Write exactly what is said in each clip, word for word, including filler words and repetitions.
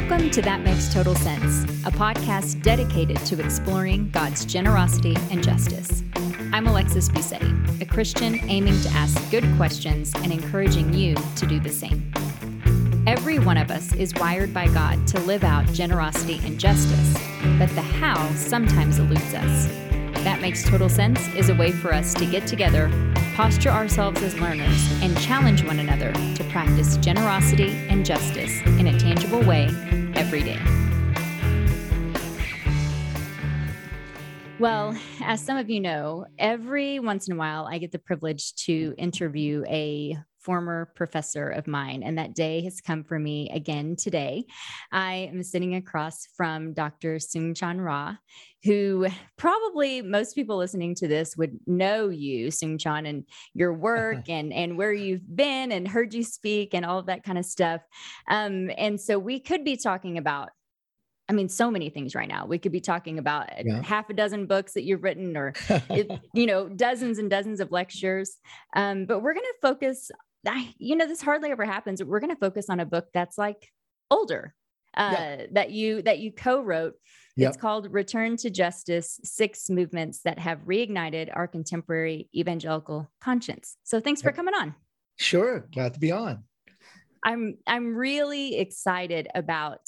Welcome to That Makes Total Sense, a podcast dedicated to exploring God's generosity and justice. I'm Alexis Busetti, a Christian aiming to ask good questions and encouraging you to do the same. Every one of us is wired by God to live out generosity and justice, but the how sometimes eludes us. That Makes Total Sense is a way for us to get together, posture ourselves as learners, and challenge one another to practice generosity and justice in a tangible way every day. Well, as some of you know, every once in a while, I get the privilege to interview a former professor of mine, and that day has come for me again today. I am sitting across from Doctor Soong-Chan Rah, who probably most people listening to this would know you, Soong-Chan, and your work and, and where you've been and heard you speak and all of that kind of stuff. Um, and so we could be talking about I mean, so many things right now. We could be talking about yeah. half a dozen books that you've written or, it, you know, dozens and dozens of lectures. Um, but we're going to focus, you know, this hardly ever happens. We're going to focus on a book that's like older, uh, yeah. that you, that you co-wrote. Yep. It's called Return to Justice, Six Movements That Have Reignited Our Contemporary Evangelical Conscience. So thanks yep. for coming on. Sure. Glad to be on. I'm, I'm really excited about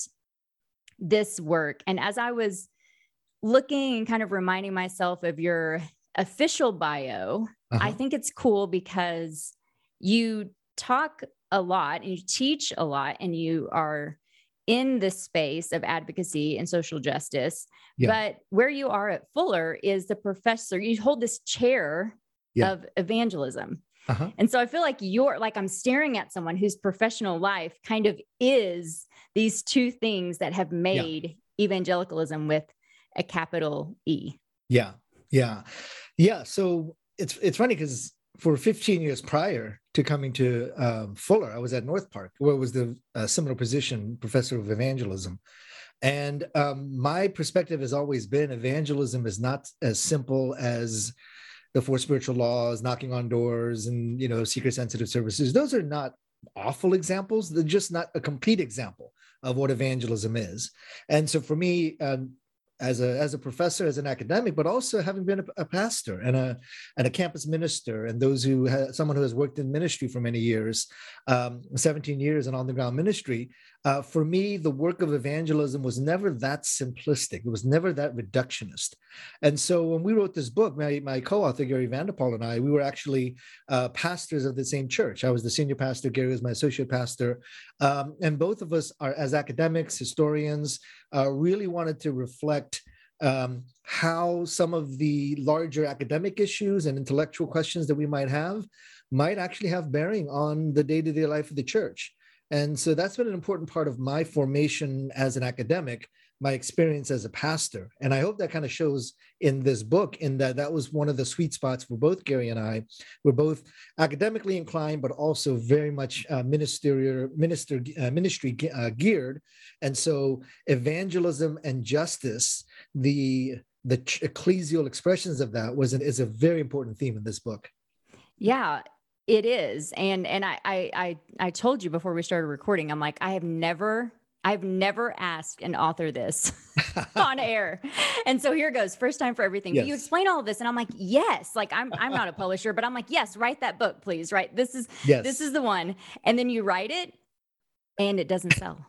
this work. And as I was looking and kind of reminding myself of your official bio, uh-huh. I think it's cool because you talk a lot and you teach a lot and you are in the space of advocacy and social justice. Yeah. But where you are at Fuller is the professor, you hold this chair yeah. of evangelism. Uh-huh. And so I feel like you're like, I'm staring at someone whose professional life kind of is these two things that have made yeah. evangelicalism with a capital E. Yeah. Yeah. Yeah. So it's, it's funny because for fifteen years prior to coming to uh, Fuller, I was at North Park, where it was the uh, similar position, professor of evangelism. And um, my perspective has always been evangelism is not as simple as the four spiritual laws, knocking on doors, and, you know, seeker sensitive services. Those are not awful examples. They're just not a complete example of what evangelism is. And so for me, um, as a as a professor, as an academic, but also having been a, a pastor and a and a campus minister, and those who ha- someone who has worked in ministry for many years, um, seventeen years in on the ground ministry. Uh, for me, the work of evangelism was never that simplistic. It was never that reductionist. And so when we wrote this book, my, my co-author, Gary Vanderpoel, and I, we were actually uh, pastors of the same church. I was the senior pastor, Gary was my associate pastor. Um, and both of us are, as academics, historians, uh, really wanted to reflect um, how some of the larger academic issues and intellectual questions that we might have might actually have bearing on the day-to-day life of the church. And so that's been an important part of my formation as an academic, my experience as a pastor. And I hope that kind of shows in this book, in that that was one of the sweet spots for both Gary and I. We're both academically inclined, but also very much uh, ministerial, minister, uh, ministry uh, geared. And so evangelism and justice, the, the ecclesial expressions of that was an, is a very important theme in this book. Yeah. It is. And, and I, I, I, I told you before we started recording, I'm like, I have never, I've never asked an author this on air. And so here goes, first time for everything. Yes. But you explain all of this. And I'm like, yes, like I'm, I'm not a publisher, but I'm like, yes, write that book, please. Right. This is, yes. this is the one. And then you write it and it doesn't sell.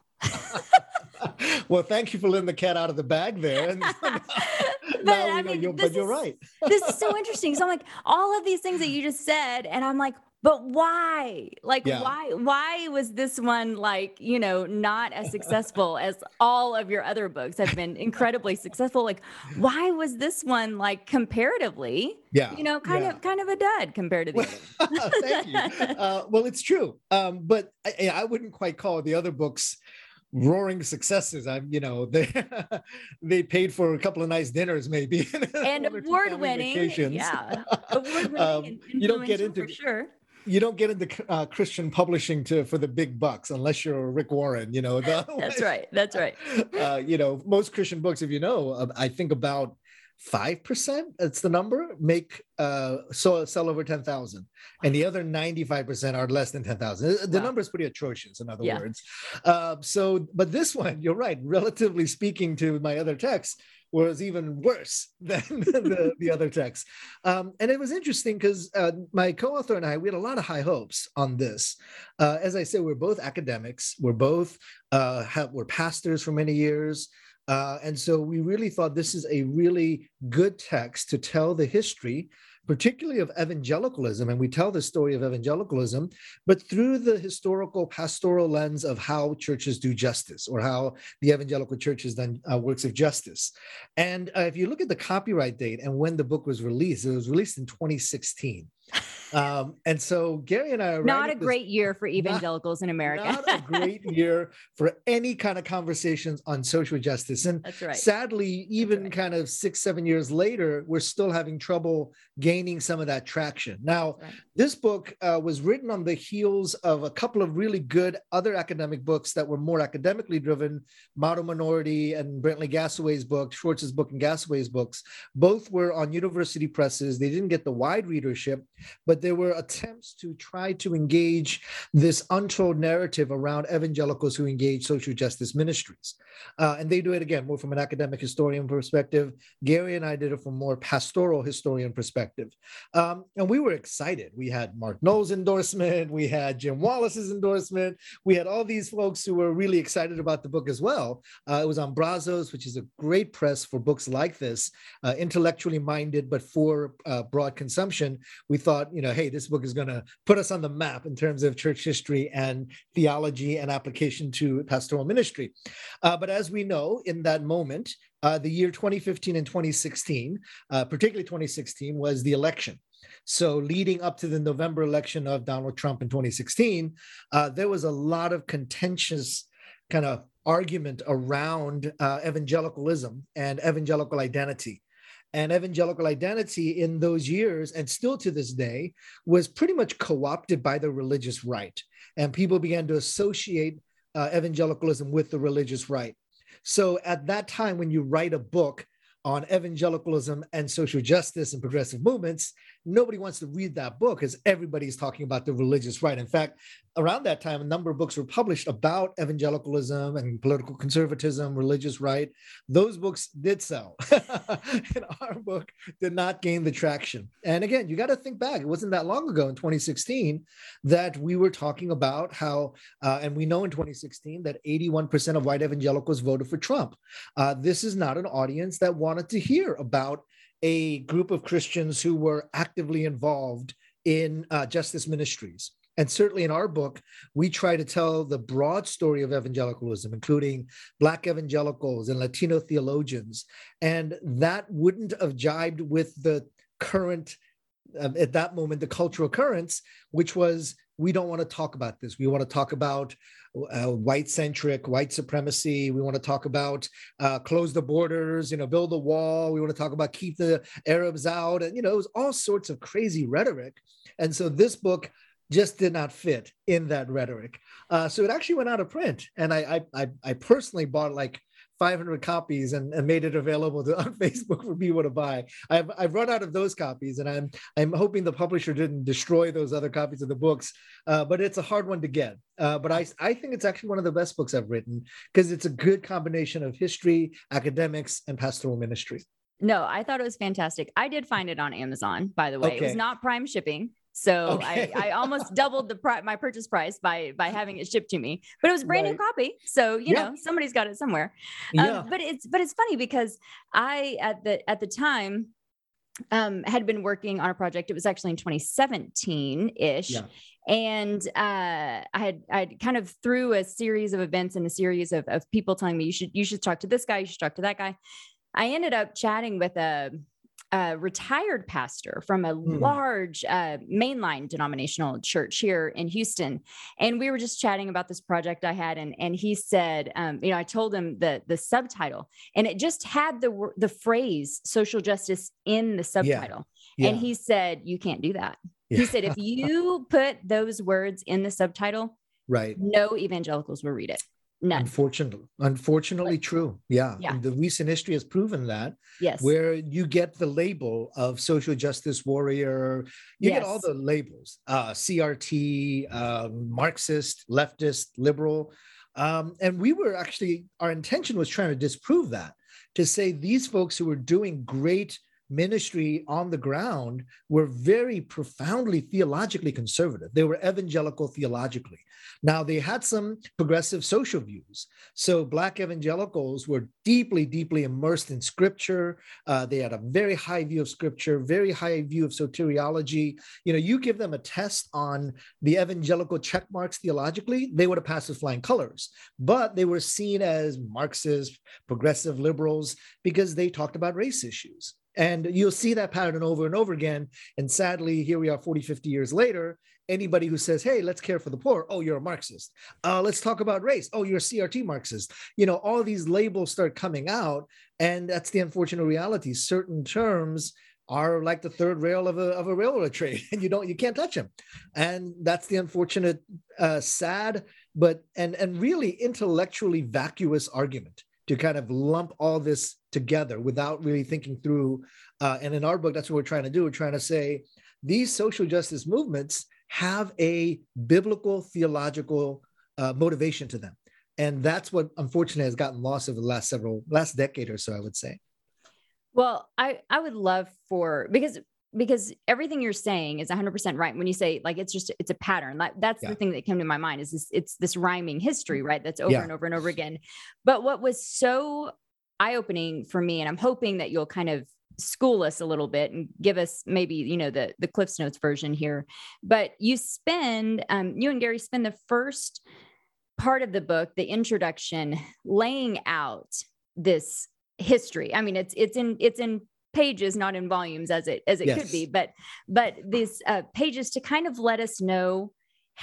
Well, thank you for letting the cat out of the bag there. And but, I mean, you're, but you're right. This is so interesting. So I'm like, all of these things that you just said, and I'm like, but why? Like, yeah. why, why was this one like, you know, not as successful as all of your other books have been incredibly successful? Like, why was this one like comparatively, yeah. you know, kind yeah. of, kind of a dud compared to the well, thank you. Uh, well, it's true. Um, but I, I wouldn't quite call the other books roaring successes. I'm, you know, they they paid for a couple of nice dinners, maybe, and award-winning. Yeah, award-winning. um, and you don't get into for sure. You don't get into uh, Christian publishing to for the big bucks unless you're Rick Warren. You know, the, that's right. That's right. Uh, you know, most Christian books, if you know, uh, I think about five percent, it's the number, make uh so sell over ten thousand, and the other ninety-five percent are less than ten thousand. The Wow. number is pretty atrocious, in other Yeah. words. Uh, so, but this one, you're right, relatively speaking to my other texts, was even worse than the, the other texts. Um, and it was interesting because uh, my co-author and I, we had a lot of high hopes on this. Uh, as I said, we're both academics. We're both, uh, have, we're pastors for many years. Uh, and so we really thought this is a really good text to tell the history, particularly of evangelicalism. And we tell the story of evangelicalism, but through the historical pastoral lens of how churches do justice, or how the evangelical church has done uh, works of justice. And uh, if you look at the copyright date and when the book was released, it was released in twenty sixteen. Um, and so Gary and I are not a this, great year for evangelicals not, in America. Not a great year for any kind of conversations on social justice. And That's right. sadly, even right. kind of six, seven years later, we're still having trouble gaining some of that traction. Now, right. this book uh, was written on the heels of a couple of really good other academic books that were more academically driven. Model Minority and Bentley Gassaway's book, Schwartz's book and Gassaway's books, both were on university presses. They didn't get the wide readership, but there were attempts to try to engage this untold narrative around evangelicals who engage social justice ministries. Uh, and they do it, again, more from an academic historian perspective. Gary and I did it from more pastoral historian perspective. Um, and we were excited. We had Mark Knowles' endorsement. We had Jim Wallace's endorsement. We had all these folks who were really excited about the book as well. Uh, it was on Brazos, which is a great press for books like this, uh, intellectually minded, but for uh, broad consumption. We thought, you know, hey, this book is going to put us on the map in terms of church history and theology and application to pastoral ministry. Uh, but as we know, in that moment, uh, the year twenty fifteen and twenty sixteen, uh, particularly twenty sixteen, was the election. So leading up to the November election of Donald Trump in twenty sixteen, uh, there was a lot of contentious kind of argument around uh, evangelicalism and evangelical identity. And evangelical identity in those years, and still to this day, was pretty much co-opted by the religious right. And people began to associate uh, evangelicalism with the religious right. So at that time, when you write a book on evangelicalism and social justice and progressive movements, nobody wants to read that book because everybody's talking about the religious right. In fact, around that time, a number of books were published about evangelicalism and political conservatism, religious right. Those books did sell. And our book did not gain the traction. And again, you got to think back. It wasn't that long ago in twenty sixteen that we were talking about how, uh, and we know in twenty sixteen that eighty-one percent of white evangelicals voted for Trump. Uh, this is not an audience that wanted to hear about a group of Christians who were actively involved in uh, justice ministries. And certainly in our book, we try to tell the broad story of evangelicalism, including Black evangelicals and Latino theologians. And that wouldn't have jibed with the current, uh, at that moment, the cultural currents, which was, we don't want to talk about this. We want to talk about uh, white-centric, white supremacy. We want to talk about uh, close the borders, you know, build a wall. We want to talk about keep the Arabs out. And, you know, it was all sorts of crazy rhetoric. And so this book just did not fit in that rhetoric. Uh, so it actually went out of print. And I, I, I personally bought like five hundred copies and, and made it available to, on Facebook for people to buy. I've, I've run out of those copies, and I'm, I'm hoping the publisher didn't destroy those other copies of the books, uh, but it's a hard one to get. Uh, but I, I think it's actually one of the best books I've written because it's a good combination of history, academics, and pastoral ministry. No, I thought it was fantastic. I did find it on Amazon, by the way. Okay. It was not Prime shipping. So Okay. I, I almost doubled the pri- my purchase price by by having it shipped to me, but it was a brand Right. new copy. So, you Yeah. know, somebody's got it somewhere. Yeah. Um, but it's but it's funny because I at the at the time um, had been working on a project. It was actually in twenty seventeen ish. Yeah. And uh, I had I kind of through a series of events and a series of, of people telling me you should you should talk to this guy, you should talk to that guy. I ended up chatting with a a retired pastor from a Hmm. large uh, mainline denominational church here in Houston. And we were just chatting about this project I had. And, and he said, um, you know, I told him the, the subtitle, and it just had the, wor- the phrase social justice in the subtitle. Yeah. And he said, you can't do that. Yeah. He said, if you put those words in the subtitle, Right. no evangelicals will read it. None. Unfortunately, unfortunately But, true. Yeah. yeah. And the recent history has proven that, Yes. where you get the label of social justice warrior, you get all Yes. the labels, uh, C R T, um, Marxist, leftist, liberal. Um, and we were actually, our intention was trying to disprove that, to say these folks who were doing great ministry on the ground were very profoundly theologically conservative. They were evangelical theologically. Now, they had some progressive social views. So Black evangelicals were deeply, deeply immersed in scripture. Uh, they had a very high view of scripture, very high view of soteriology. You know, you give them a test on the evangelical check marks theologically, they would have passed with flying colors. But they were seen as Marxist, progressive liberals because they talked about race issues. And you'll see that pattern over and over again. And sadly, here we are forty, fifty years later. Anybody who says, hey, let's care for the poor, oh, you're a Marxist. Uh, let's talk about race. Oh, you're a C R T Marxist. You know, all these labels start coming out. And that's the unfortunate reality. Certain terms are like the third rail of a, of a railroad train, and you don't, you can't touch them. And that's the unfortunate, uh, sad, but, and, and really intellectually vacuous argument, to kind of lump all this together without really thinking through. Uh, and in our book, that's what we're trying to do. We're trying to say these social justice movements have a biblical theological uh, motivation to them. And that's what unfortunately has gotten lost over the last several, last decade or so, I would say. Well, I, I would love for, because because everything you're saying is one hundred percent right. When you say like, it's just, it's a pattern. Like, that's Yeah. the thing that came to my mind is this, it's this rhyming history, right? That's over Yeah. and over and over again. But what was so eye-opening for me, and I'm hoping that you'll kind of school us a little bit and give us maybe, you know, the, the Cliff's Notes version here, but you spend, um, you and Gary spend the first part of the book, the introduction, laying out this history. I mean, it's, it's in, it's in pages, not in volumes as it, as it Yes. could be, but, but these uh, pages to kind of let us know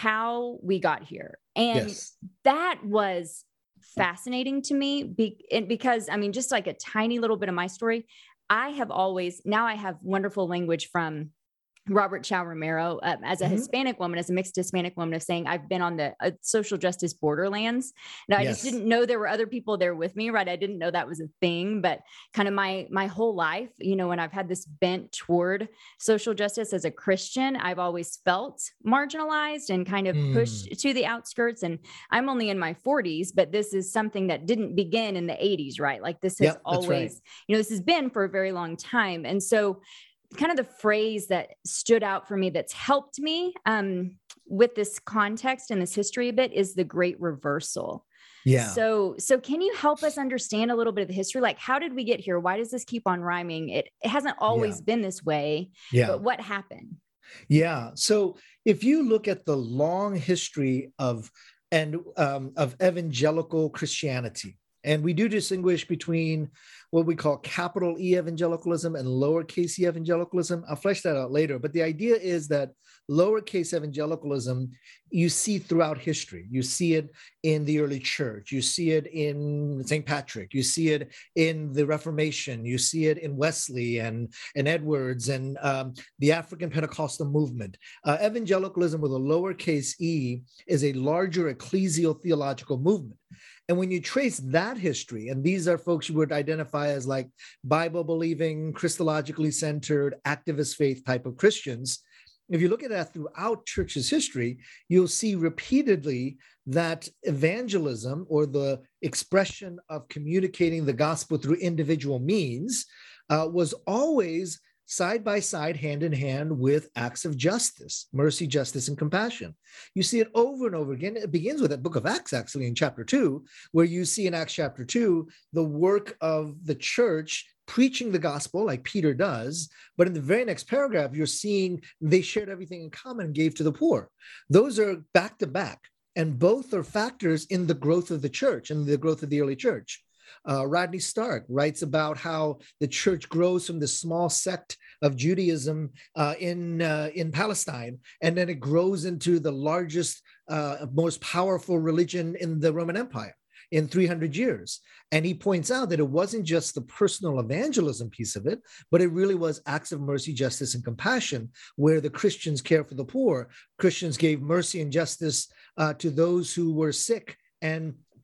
how we got here. And Yes. that was fascinating to me be, and because, I mean, just like a tiny little bit of my story, I have always, now I have wonderful language from Robert Chow Romero, uh, as a mm-hmm. Hispanic woman, as a mixed Hispanic woman, of saying I've been on the uh, social justice borderlands. Now, I yes. just didn't know there were other people there with me, right? I didn't know that was a thing, but kind of my my whole life, you know, when I've had this bent toward social justice as a Christian, I've always felt marginalized and kind of mm. pushed to the outskirts. And I'm only in my forties, but this is something that didn't begin in the eighties, right? Like this has yep, always, right. you know, this has been for a very long time. And so kind of the phrase that stood out for me that's helped me um, with this context and this history a bit is the great reversal. Yeah. So, so can you help us understand a little bit of the history? Like, how did we get here? Why does this keep on rhyming? It, it hasn't always yeah. been this way, yeah. but what happened? Yeah. So if you look at the long history of, and um, of evangelical Christianity, and we do distinguish between what we call capital E evangelicalism and lowercase e evangelicalism. I'll flesh that out later. But the idea is that lowercase evangelicalism, you see throughout history. You see it in the early church. You see it in Saint Patrick. You see it in the Reformation. You see it in Wesley and, and Edwards and um, the African Pentecostal movement. Uh, evangelicalism with a lowercase e is a larger ecclesial theological movement. And when you trace that history, and these are folks you would identify as like Bible-believing, Christologically centered, activist faith type of Christians, if you look at that throughout church's history, you'll see repeatedly that evangelism, or the expression of communicating the gospel through individual means, uh, was always side by side, hand in hand with acts of justice, mercy, justice, and compassion. You see it over and over again. It begins with the book of Acts, actually, in chapter two, where you see in Acts chapter two, the work of the church preaching the gospel like Peter does. But in the very next paragraph, you're seeing they shared everything in common and gave to the poor. Those are back to back, and both are factors in the growth of the church and the growth of the early church. Uh, Rodney Stark writes about how the church grows from this small sect of Judaism uh, in uh, in Palestine, and then it grows into the largest, uh, most powerful religion in the Roman Empire in three hundred years. And he points out that it wasn't just the personal evangelism piece of it, but it really was acts of mercy, justice, and compassion, where the Christians care for the poor. Christians gave mercy and justice uh, to those who were sick and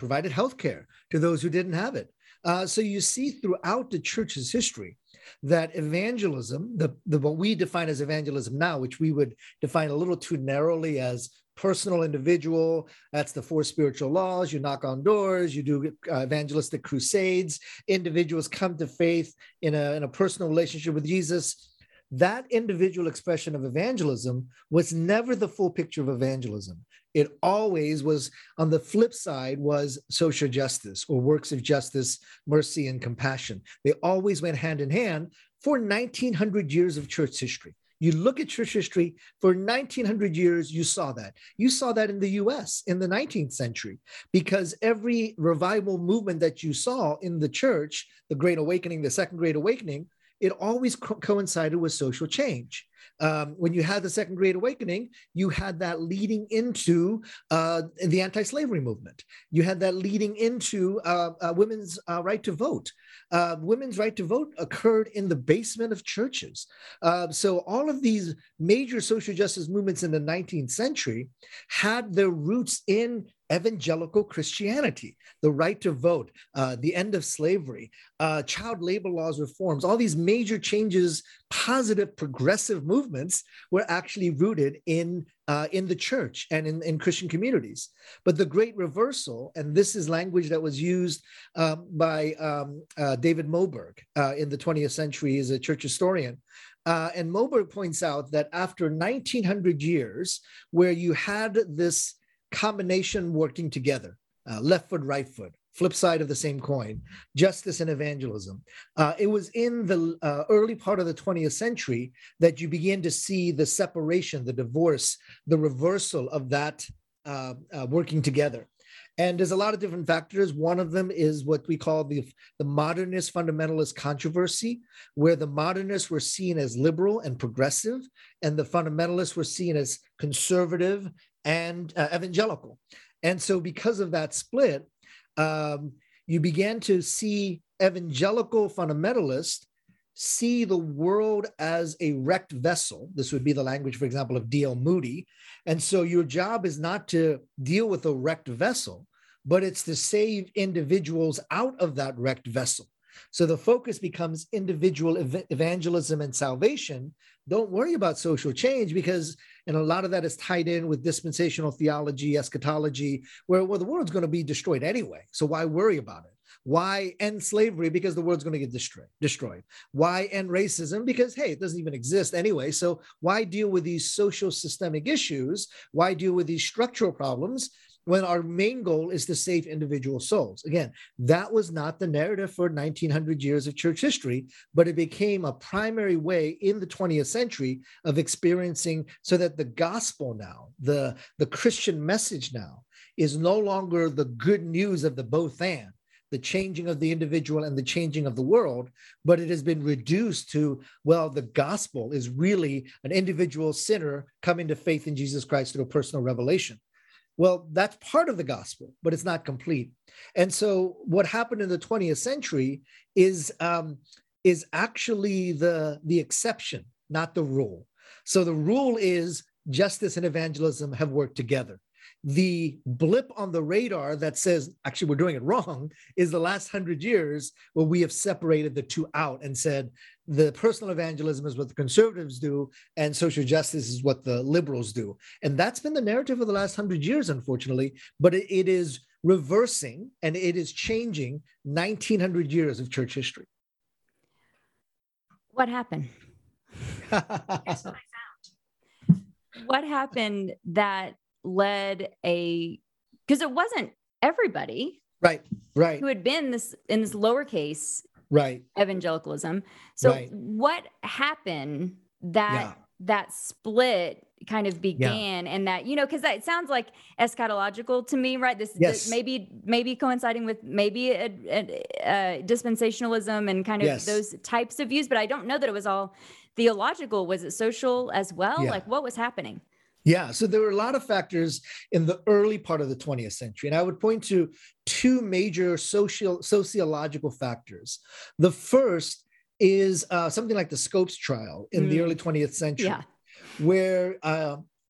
provided healthcare to those who didn't have it. Uh, so you see throughout the church's history that evangelism, the, the what we define as evangelism now, which we would define a little too narrowly as personal, individual, that's the four spiritual laws. You knock on doors, you do uh, evangelistic crusades, individuals come to faith in a, in a personal relationship with Jesus. That individual expression of evangelism was never the full picture of evangelism. It always was, on the flip side, was social justice or works of justice, mercy, and compassion. They always went hand in hand for nineteen hundred years of church history. You look at church history, for nineteen hundred years, you saw that. You saw that in the U S in the nineteenth century, because every revival movement that you saw in the church, the Great Awakening, the Second Great Awakening, it always co- coincided with social change. Um, when you had the Second Great Awakening, you had that leading into uh, the anti-slavery movement. You had that leading into uh, uh, women's uh, right to vote. Uh, women's right to vote occurred in the basement of churches. Uh, so all of these major social justice movements in the nineteenth century had their roots in evangelical Christianity, the right to vote, uh, the end of slavery, uh, child labor laws reforms, all these major changes, positive, progressive movements were actually rooted in, uh, in the church and in, in Christian communities. But the great reversal, and this is language that was used um, by um, uh, David Moberg uh, in the twentieth century as a church historian. Uh, and Moberg points out that after nineteen hundred years, where you had this combination working together, uh, left foot, right foot, flip side of the same coin, justice and evangelism. Uh, it was in the uh, early part of the twentieth century that you begin to see the separation, the divorce, the reversal of that uh, uh, working together. And there's a lot of different factors. One of them is what we call the, the modernist fundamentalist controversy, where the modernists were seen as liberal and progressive, and the fundamentalists were seen as conservative and uh, evangelical. And so because of that split, um, you began to see evangelical fundamentalists see the world as a wrecked vessel. This would be the language, for example, of D L Moody. And so your job is not to deal with a wrecked vessel, but it's to save individuals out of that wrecked vessel. So the focus becomes individual ev- evangelism and salvation. Don't worry about social change, because, and a lot of that is tied in with dispensational theology, eschatology, where, where the world's going to be destroyed anyway. So why worry about it? Why end slavery? Because the world's going to get destroyed. destroyed. Why end racism? Because, hey, it doesn't even exist anyway. So why deal with these social systemic issues? Why deal with these structural problems when our main goal is to save individual souls? Again, that was not the narrative for nineteen hundred years of church history, but it became a primary way in the twentieth century of experiencing, so that the gospel now, the, the Christian message now, is no longer the good news of the both and, the changing of the individual and the changing of the world, but it has been reduced to, well, the gospel is really an individual sinner coming to faith in Jesus Christ through a personal revelation. Well, that's part of the gospel, but it's not complete. And so what happened in the twentieth century is, um, is actually the, the exception, not the rule. So the rule is justice and evangelism have worked together. The blip on the radar that says, actually, we're doing it wrong, is the last hundred years where we have separated the two out and said, the personal evangelism is what the conservatives do, and social justice is what the liberals do. And that's been the narrative of the last hundred years, unfortunately, but it, it is reversing and it is changing nineteen hundred years of church history. What happened? That's what I found. What happened that led a, because it wasn't everybody right right who had been this in this lowercase right evangelicalism. So right. What happened that yeah. that split kind of began, yeah. and that, you know, because it sounds like eschatological to me, right? This, yes. this maybe maybe coinciding with maybe a, a, a dispensationalism and kind of yes. those types of views, but I don't know that it was all theological. Was it social as well? Yeah. Like, what was happening? Yeah, so there were a lot of factors in the early part of the twentieth century, and I would point to two major social sociological factors. The first is uh, something like the Scopes trial in mm. the early twentieth century, yeah. where uh,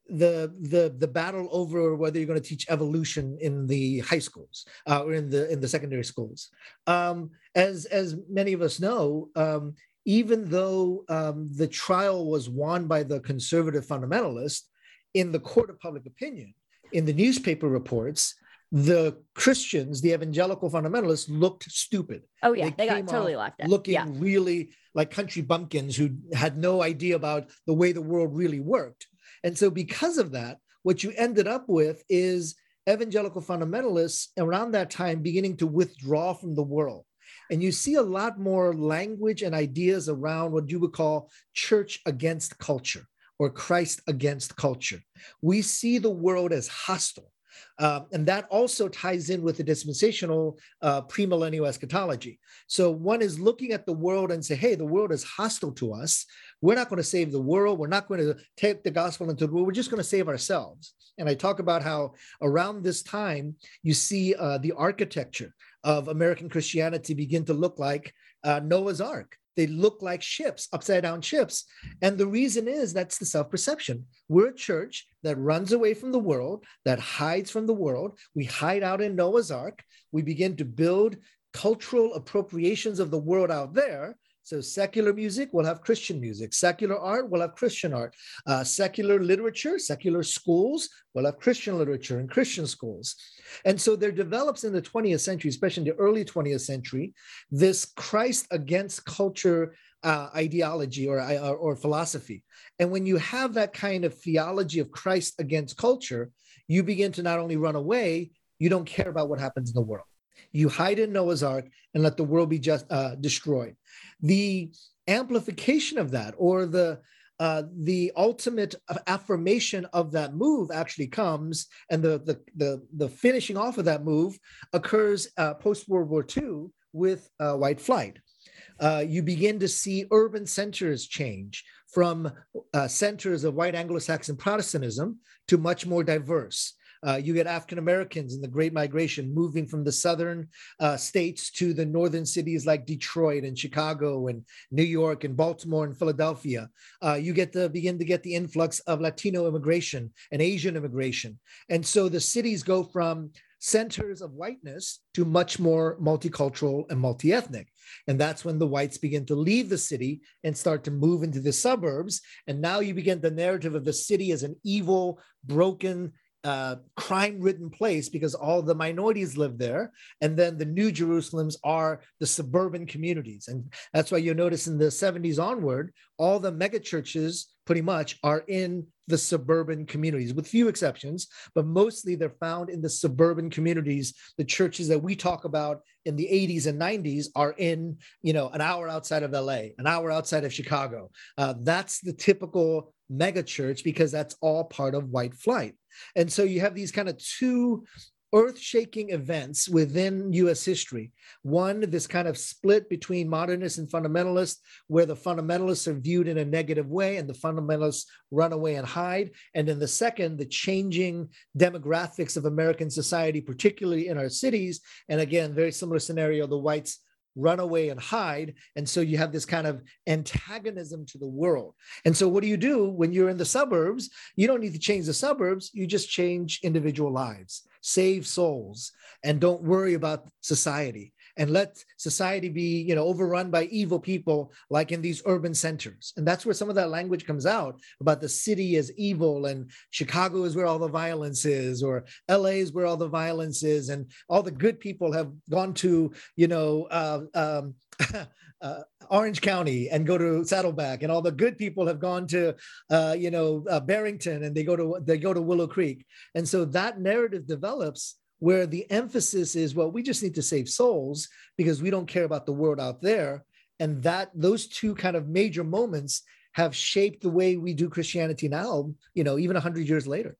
the the the battle over whether you're going to teach evolution in the high schools uh, or in the in the secondary schools. Um, as as many of us know, um, even though um, the trial was won by the conservative fundamentalist, in the court of public opinion, in the newspaper reports, the Christians, the evangelical fundamentalists, looked stupid. Oh yeah, they, they came got totally laughed at. Looking yeah. really like country bumpkins who had no idea about the way the world really worked. And so because of that, what you ended up with is evangelical fundamentalists around that time beginning to withdraw from the world. And you see a lot more language and ideas around what you would call church against culture or Christ against culture. We see the world as hostile. Uh, and that also ties in with the dispensational uh, premillennial eschatology. So one is looking at the world and say, hey, the world is hostile to us. We're not going to save the world. We're not going to take the gospel into the world. We're just going to save ourselves. And I talk about how around this time, you see uh, the architecture of American Christianity begin to look like uh, Noah's Ark. They look like ships, upside down ships. And the reason is that's the self-perception. We're a church that runs away from the world, that hides from the world. We hide out in Noah's Ark. We begin to build cultural appropriations of the world out there. So secular music will have Christian music. Secular art will have Christian art. Uh, secular literature, secular schools will have Christian literature and Christian schools. And so there develops in the twentieth century, especially in the early twentieth century, this Christ against culture uh, ideology or, or, or philosophy. And when you have that kind of theology of Christ against culture, you begin to not only run away, you don't care about what happens in the world. You hide in Noah's Ark and let the world be just uh, destroyed. The amplification of that, or the uh, the ultimate affirmation of that move, actually comes, and the the the, the finishing off of that move occurs uh, post World War Two with uh, white flight. Uh, you begin to see urban centers change from uh, centers of white Anglo-Saxon Protestantism to much more diverse. Uh, you get African Americans in the Great Migration moving from the southern uh, states to the northern cities like Detroit and Chicago and New York and Baltimore and Philadelphia. Uh, you get to begin to get the influx of Latino immigration and Asian immigration. And so the cities go from centers of whiteness to much more multicultural and multi-ethnic. And that's when the whites begin to leave the city and start to move into the suburbs. And now you begin the narrative of the city as an evil, broken, uh, crime-ridden place because all the minorities live there. And then the new Jerusalems are the suburban communities. And that's why you'll notice in the seventies onward, all the mega churches pretty much are in the suburban communities, with few exceptions, but mostly they're found in the suburban communities. The churches that we talk about in the eighties and nineties are in, you know, an hour outside of L A, an hour outside of Chicago. Uh, that's the typical mega church because that's all part of white flight. And so you have these kind of two earth-shaking events within U S history. One, this kind of split between modernists and fundamentalists, where the fundamentalists are viewed in a negative way and the fundamentalists run away and hide. And then the second, the changing demographics of American society, particularly in our cities. And again, very similar scenario, the whites run away and hide. And so you have this kind of antagonism to the world. And so what do you do when you're in the suburbs? You don't need to change the suburbs. You just change individual lives, save souls, and don't worry about society. And let society be, you know, overrun by evil people like in these urban centers. And that's where some of that language comes out about the city as evil, and Chicago is where all the violence is, or L A is where all the violence is, and all the good people have gone to, you know, uh, um, uh, Orange County and go to Saddleback, and all the good people have gone to, uh, you know, uh, Barrington, and they go to they go to Willow Creek. And so that narrative develops, where the emphasis is, well, we just need to save souls because we don't care about the world out there. And that those two kind of major moments have shaped the way we do Christianity now, you know, even a hundred years later.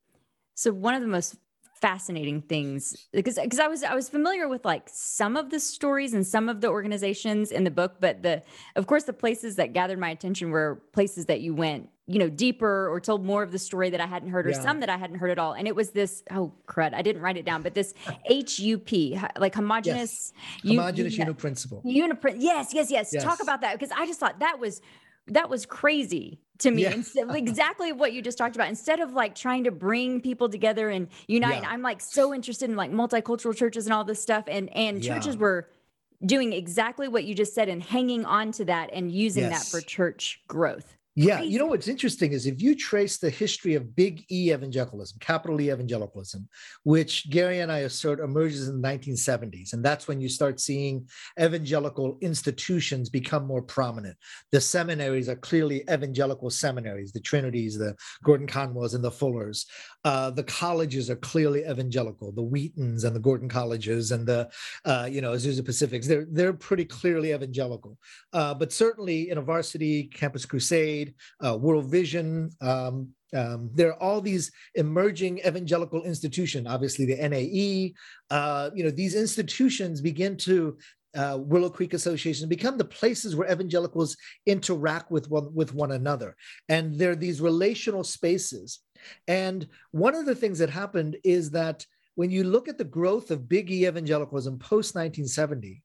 So one of the most fascinating things, because because I was I was familiar with like some of the stories and some of the organizations in the book, but the of course the places that gathered my attention were places that you went, you know, deeper or told more of the story that I hadn't heard, or yeah. some that I hadn't heard at all. And it was this, oh crud, I didn't write it down, but this H U P, like homogenous, yes. homogenous unit principle. Unit, yes, yes, yes, yes. Talk about that, because I just thought that was that was crazy to me. Yeah. Instead, exactly what you just talked about. Instead of like trying to bring people together and unite, Yeah. I'm like so interested in like multicultural churches and all this stuff. And and churches Yeah. were doing exactly what you just said and hanging on to that and using that for Yes. church growth. Yeah, you know Crazy. what's interesting is if you trace the history of big E evangelicalism, capital E evangelicalism, which Gary and I assert emerges in the nineteen seventies, and that's when you start seeing evangelical institutions become more prominent. The seminaries are clearly evangelical seminaries, the Trinities, the Gordon Conwells, and the Fullers. Uh, the colleges are clearly evangelical, the Wheatons and the Gordon Colleges and the, uh, you know, Azusa Pacifics. They're they're pretty clearly evangelical. Uh, but certainly in a varsity, Campus Crusade, Uh, World Vision. Um, um, there are all these emerging evangelical institutions, obviously the N A E. Uh, you know, these institutions begin to, uh, Willow Creek Association, become the places where evangelicals interact with one, with one another. And there are these relational spaces. And one of the things that happened is that when you look at the growth of big E evangelicalism post nineteen seventy,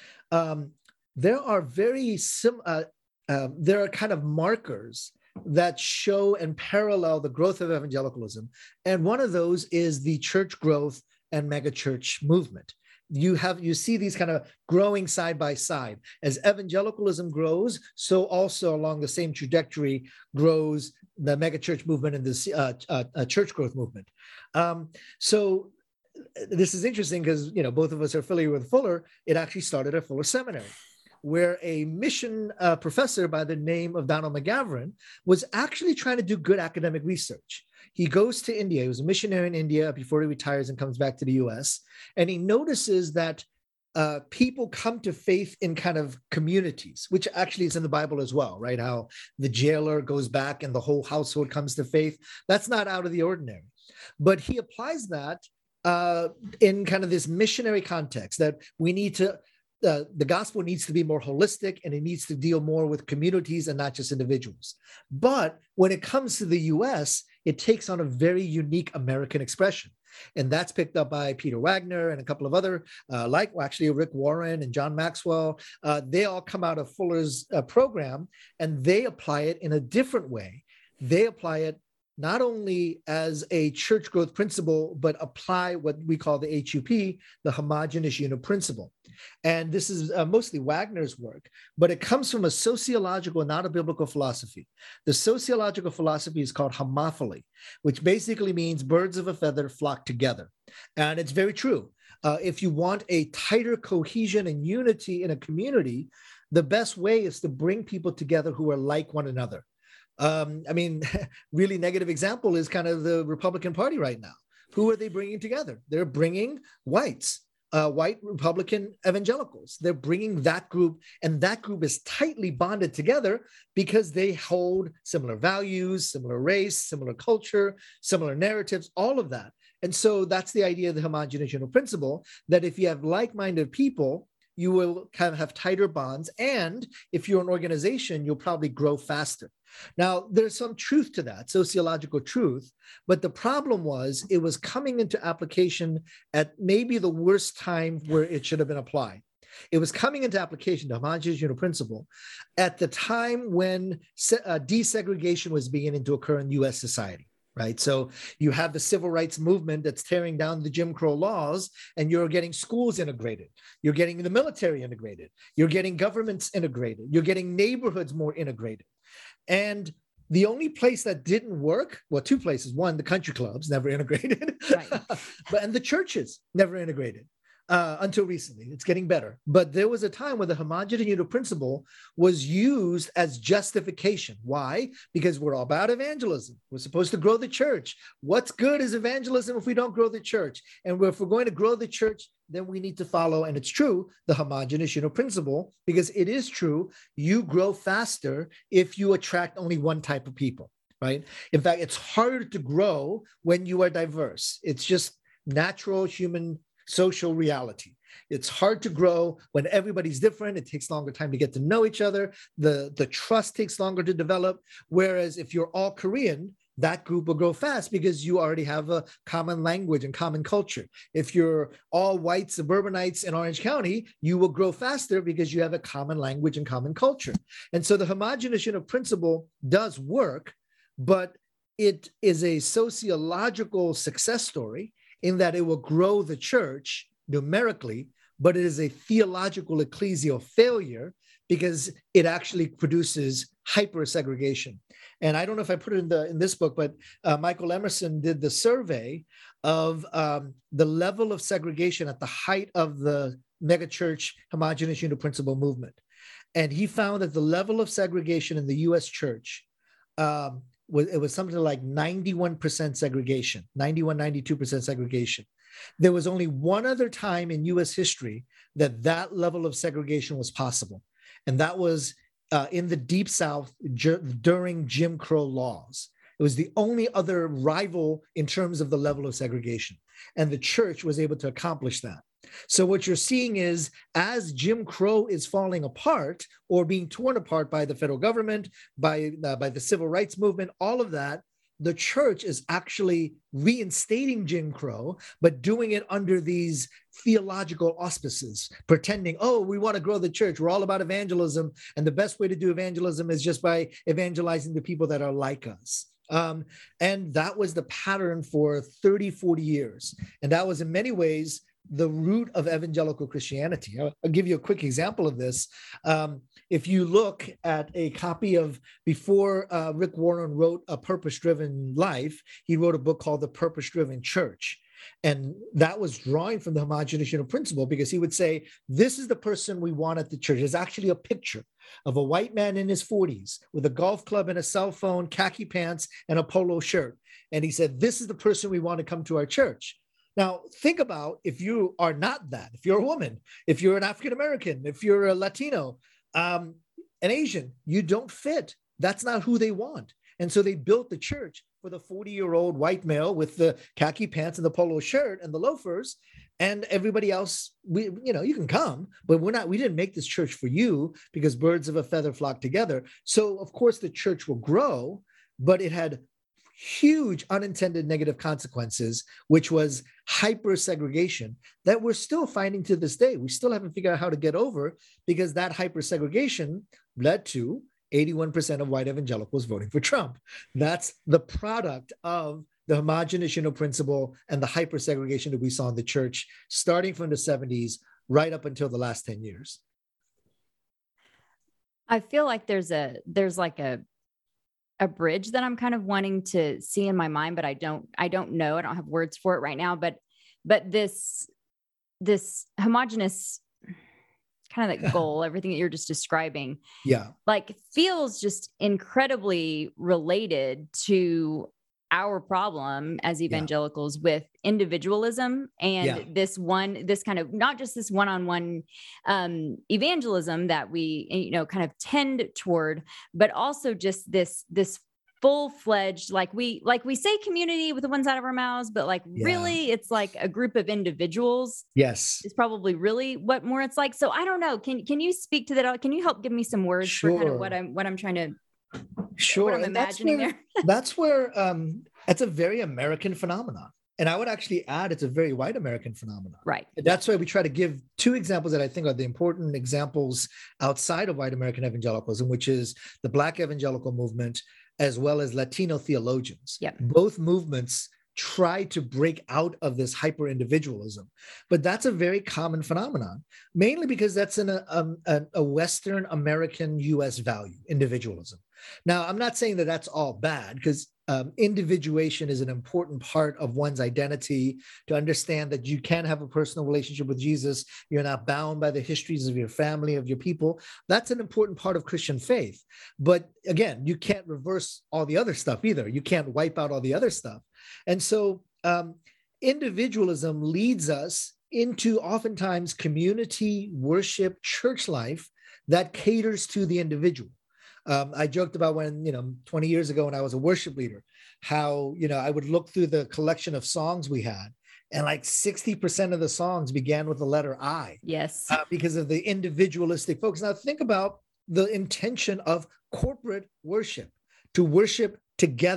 um, there are very sim. Uh, Uh, there are kind of markers that show and parallel the growth of evangelicalism. And one of those is the church growth and megachurch movement. You have you see these kind of growing side by side. As evangelicalism grows, so also along the same trajectory grows the megachurch movement and the uh, uh, uh, church growth movement. Um, so this is interesting because, you know, both of us are familiar with Fuller. It actually started at Fuller Seminary, where a mission uh, professor by the name of Donald McGavran was actually trying to do good academic research. He goes to India. He was a missionary in India before he retires and comes back to the U S. And he notices that uh, people come to faith in kind of communities, which actually is in the Bible as well, right? How the jailer goes back and the whole household comes to faith. That's not out of the ordinary. But he applies that uh, in kind of this missionary context, that we need to Uh, the gospel needs to be more holistic and it needs to deal more with communities and not just individuals. But when it comes to the U S, it takes on a very unique American expression. And that's picked up by Peter Wagner and a couple of other, uh, like well, actually Rick Warren and John Maxwell. Uh, they all come out of Fuller's uh, program and they apply it in a different way. They apply it not only as a church growth principle, but apply what we call the H U P, the homogeneous unit principle. And this is uh, mostly Wagner's work, but it comes from a sociological, not a biblical philosophy. The sociological philosophy is called homophily, which basically means birds of a feather flock together. And it's very true. Uh, if you want a tighter cohesion and unity in a community, the best way is to bring people together who are like one another. Um, I mean, really negative example is kind of the Republican Party right now. Who are they bringing together? They're bringing whites, uh, white Republican evangelicals. They're bringing that group, and that group is tightly bonded together because they hold similar values, similar race, similar culture, similar narratives, all of that. And so that's the idea of the homogeneous unit principle, that if you have like-minded people, you will kind of have tighter bonds. And if you're an organization, you'll probably grow faster. Now, there's some truth to that, sociological truth, but the problem was it was coming into application at maybe the worst time where it should have been applied. It was coming into application, the homogeneous unit principle, at the time when uh, desegregation was beginning to occur in U S society. Right. So you have the civil rights movement that's tearing down the Jim Crow laws, and you're getting schools integrated. You're getting the military integrated. You're getting governments integrated. You're getting neighborhoods more integrated. And the only place that didn't work, well, two places. One, the country clubs never integrated, right. but and the churches never integrated. Uh, until recently. It's getting better. But there was a time where the homogeneous unit principle was used as justification. Why? Because we're all about evangelism. We're supposed to grow the church. What's good is evangelism if we don't grow the church? And if we're going to grow the church, then we need to follow, and it's true, the homogeneous unit principle, because it is true, you grow faster if you attract only one type of people, right? In fact, it's harder to grow when you are diverse. It's just natural human social reality. It's hard to grow when everybody's different. It takes longer time to get to know each other. The, the trust takes longer to develop. Whereas if you're all Korean, that group will grow fast because you already have a common language and common culture. If you're all white suburbanites in Orange County, you will grow faster because you have a common language and common culture. And so the homogeneous unit principle does work, but it is a sociological success story in that it will grow the church numerically, but it is a theological ecclesial failure because it actually produces hyper-segregation. And I don't know if I put it in the in this book, but uh, Michael Emerson did the survey of um, the level of segregation at the height of the megachurch homogeneous unit principle movement. And he found that the level of segregation in the U S church, um, was, it was something like ninety-one percent segregation, ninety-one, ninety-two percent segregation. There was only one other time in U S history that that level of segregation was possible. And that was uh, in the Deep South j- during Jim Crow laws. It was the only other rival in terms of the level of segregation. And the church was able to accomplish that. So what you're seeing is as Jim Crow is falling apart or being torn apart by the federal government, by, uh, by the civil rights movement, all of that, the church is actually reinstating Jim Crow, but doing it under these theological auspices, pretending, oh, we want to grow the church. We're all about evangelism. And the best way to do evangelism is just by evangelizing the people that are like us. Um, and that was the pattern for thirty, forty years. And that was in many ways the root of evangelical Christianity. I'll, I'll give you a quick example of this. Um, if you look at a copy of, before uh, Rick Warren wrote A Purpose-Driven Life, he wrote a book called The Purpose-Driven Church. And that was drawing from the homogeneous unit principle because he would say, this is the person we want at the church. There's actually a picture of a white man in his forties with a golf club and a cell phone, khaki pants, and a polo shirt. And he said, this is the person we want to come to our church. Now, think about if you are not that, if you're a woman, if you're an African-American, if you're a Latino, um, an Asian, you don't fit. That's not who they want. And so they built the church for the forty-year-old white male with the khaki pants and the polo shirt and the loafers, and everybody else, we, you know, you can come, but we're not, we didn't make this church for you because birds of a feather flock together. So of course the church will grow, but it had huge unintended negative consequences, which was hyper segregation that we're still finding to this day. We still haven't figured out how to get over because that hyper segregation led to eighty-one percent of white evangelicals voting for Trump. That's the product of the homogeneous unit principle and the hyper segregation that we saw in the church starting from the seventies right up until the last ten years. I feel like there's a, there's like a, a bridge that I'm kind of wanting to see in my mind, but I don't, I don't know. I don't have words for it right now, but, but this, this homogenous kind of that goal, everything that you're just describing, yeah, like feels just incredibly related to our problem as evangelicals yeah. with individualism and yeah. this one, this kind of, not just this one-on-one um, evangelism that we, you know, kind of tend toward, but also just this, this full-fledged, like we, like we say community with the one side of our mouths, but like yeah. really it's like a group of individuals. Yes. Is probably really what more it's like. So I don't know. Can, can you speak to that? Can you help give me some words sure. for kind of what I'm, what I'm trying to Sure. What I'm and imagining that's where, there. that's where um, it's a very American phenomenon. And I would actually add it's a very white American phenomenon. Right. And that's why we try to give two examples that I think are the important examples outside of white American evangelicalism, which is the Black evangelical movement, as well as Latino theologians. Yep. Both movements try to break out of this hyper individualism, but that's a very common phenomenon, mainly because that's in a, a, a Western American U S value, individualism. Now, I'm not saying that that's all bad, because um, individuation is an important part of one's identity, to understand that you can have a personal relationship with Jesus. You're not bound by the histories of your family, of your people. That's an important part of Christian faith. But again, you can't reverse all the other stuff either. You can't wipe out all the other stuff. And so um, individualism leads us into oftentimes community worship, church life that caters to the individual. Um, I joked about when, you know, twenty years ago when I was a worship leader, how, you know, I would look through the collection of songs we had, and like sixty percent of the songs began with the letter I. Yes. Uh, because of the individualistic focus. Now think about the intention of corporate worship, to worship together,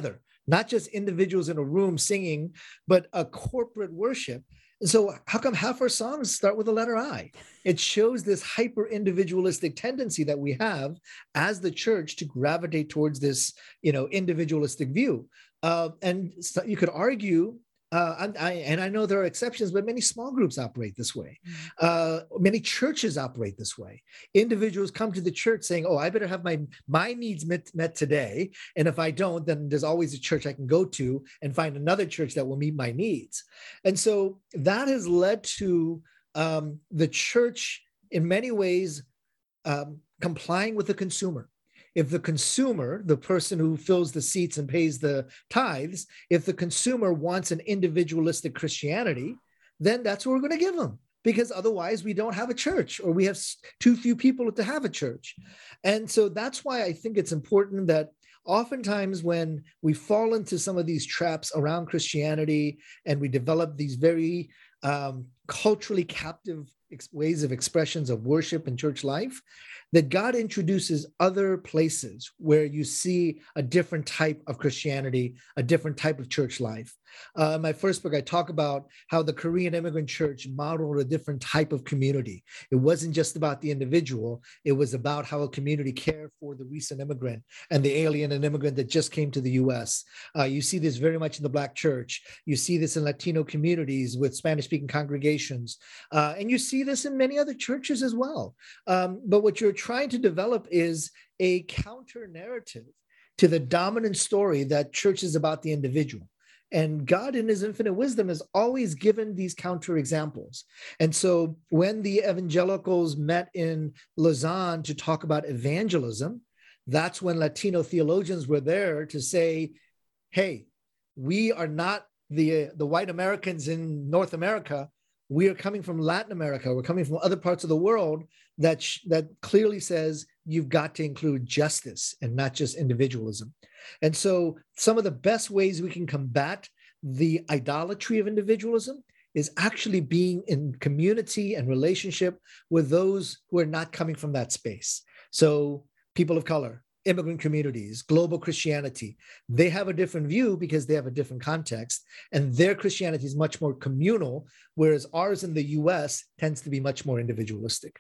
not just individuals in a room singing, but a corporate worship. And so how come half our songs start with the letter I? It shows this hyper individualistic tendency that we have as the church to gravitate towards this, you know, individualistic view. Uh, and so you could argue, uh, and, I, and I know there are exceptions, but many small groups operate this way. Uh, many churches operate this way. Individuals come to the church saying, oh, I better have my, my needs met, met today. And if I don't, then there's always a church I can go to and find another church that will meet my needs. And so that has led to um, the church in many ways um, complying with the consumer. If the consumer, the person who fills the seats and pays the tithes, if the consumer wants an individualistic Christianity, then that's what we're going to give them, because otherwise we don't have a church, or we have too few people to have a church. And so that's why I think it's important that oftentimes when we fall into some of these traps around Christianity and we develop these very um, culturally captive ways of expressions of worship and church life, that God introduces other places where you see a different type of Christianity, a different type of church life. Uh, in my first book, I talk about how the Korean immigrant church modeled a different type of community. It wasn't just about the individual. It was about how a community cared for the recent immigrant and the alien and immigrant that just came to the U S. Uh, you see this very much in the Black church. You see this in Latino communities with Spanish-speaking congregations. Uh, and you see this in many other churches as well. Um, but what you're trying to develop is a counter narrative to the dominant story that church is about the individual. And God, in his infinite wisdom, has always given these counter examples. And so when the evangelicals met in Lausanne to talk about evangelism, that's when Latino theologians were there to say, hey, we are not the, the white Americans in North America. We are coming from Latin America. We're coming from other parts of the world that, sh- that clearly says you've got to include justice and not just individualism. And so some of the best ways we can combat the idolatry of individualism is actually being in community and relationship with those who are not coming from that space. So people of color, immigrant communities, global Christianity, they have a different view because they have a different context, and their Christianity is much more communal, whereas ours in the U S tends to be much more individualistic.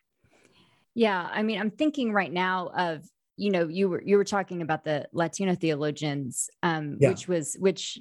Yeah, I mean, I'm thinking right now of, you know, you were you were talking about the Latino theologians, um, yeah. which was which,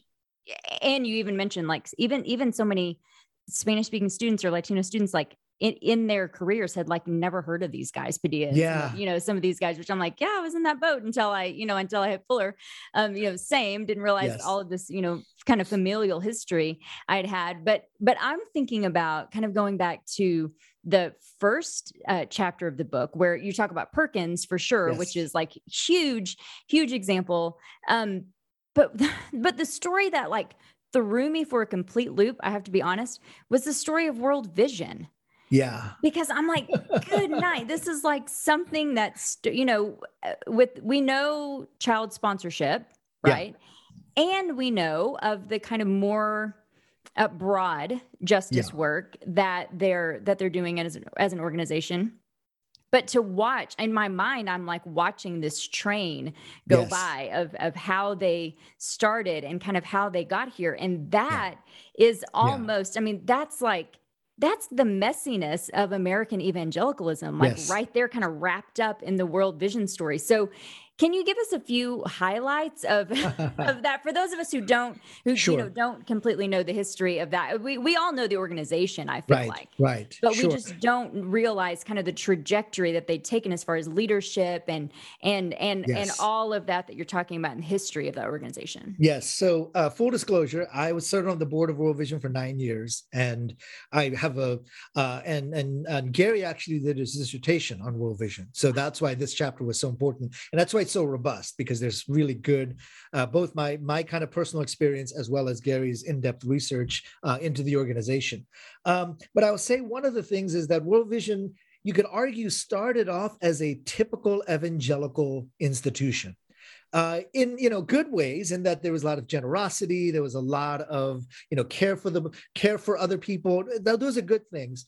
and you even mentioned like even even so many Spanish speaking students or Latino students like in, in their careers had like never heard of these guys, Padilla, yeah, some, you know, some of these guys, which I'm like, yeah, I was in that boat until I, you know, until I hit Fuller, um, you know, same, didn't realize yes. all of this, you know, kind of familial history I'd had, but, but I'm thinking about kind of going back to the first uh, chapter of the book where you talk about Perkins for sure, yes. which is like huge, huge example. Um, but, but the story that like threw me for a complete loop, I have to be honest, was the story of World Vision. Yeah. Because I'm like, good night. This is like something that's, you know, with, we know child sponsorship, right? Yeah. And we know of the kind of more uh, broad justice yeah. work that they're, that they're doing as, as an organization. But to watch, in my mind, I'm like watching this train go yes. by of, of how they started and kind of how they got here. And that yeah. is almost, yeah. I mean, that's like, that's the messiness of American evangelicalism, like yes. right there kind of wrapped up in the World Vision story. So can you give us a few highlights of, of that for those of us who don't, who sure. you know, don't completely know the history of that? We we all know the organization, I feel right, like, right, but sure. we just don't realize kind of the trajectory that they've taken as far as leadership and and and yes. and all of that that you're talking about in the history of that organization. Yes. So uh, full disclosure, I was served on the board of World Vision for nine years, and I have a uh, and, and and Gary actually did his dissertation on World Vision, so that's why this chapter was so important, and that's why it's so robust, because there's really good, uh, both my my kind of personal experience as well as Gary's in-depth research uh, into the organization. Um, but I would say one of the things is that World Vision, you could argue, started off as a typical evangelical institution. Uh, in you know good ways, in that there was a lot of generosity, there was a lot of you know care for the care for other people. Those are good things.